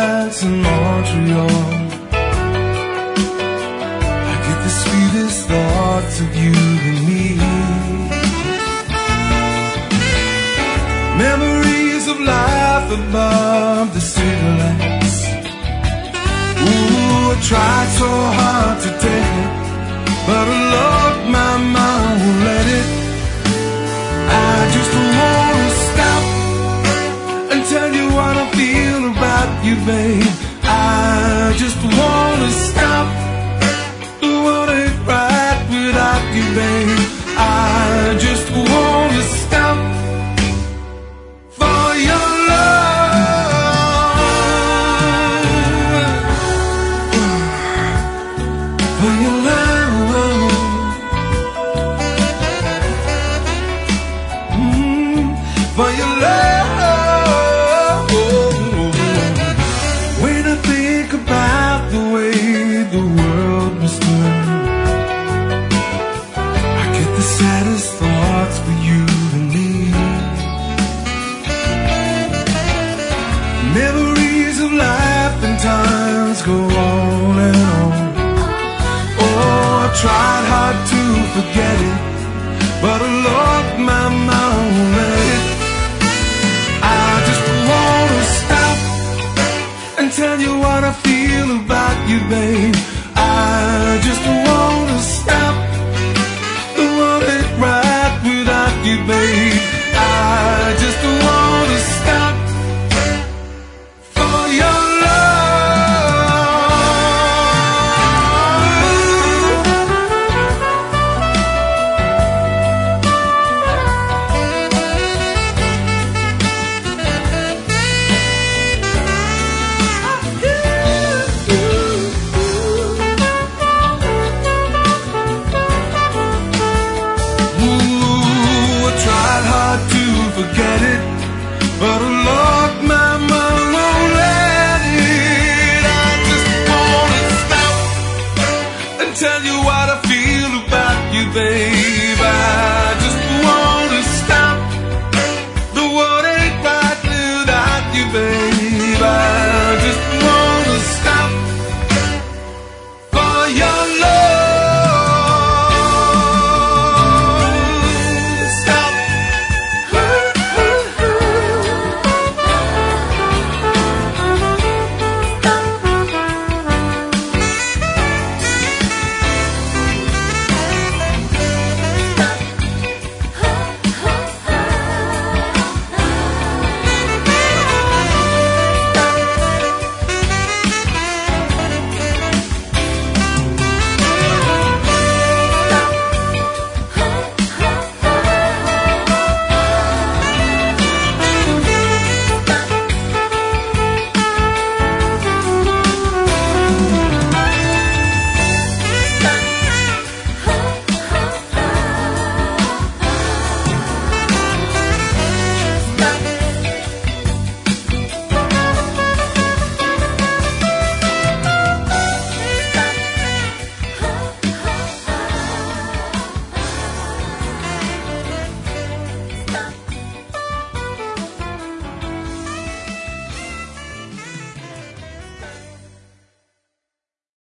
nights in Montreal, I get the sweetest thoughts of you and me. Memories of life above the city lights. Ooh, I tried so hard to take it, but I love my mind won't let it. I just wanna stop and tell you what I feel about you, babe. I just wanna stop. The world ain't right without you, babe. I just wanna stop for your love, for your love, for your love. When I think about the way the world must turn, I get the saddest thoughts for you and me. Memories of life and times go on and on. Oh, I tried hard to forget it, but I lost my mind won't let it. I just wanna stop and tell you what I feel about you, babe. I just wanna stop. The world ain't right without you, babe. I just wanna stop for your forget it, but I lost my mind, won't let it. I just wanna stop and tell you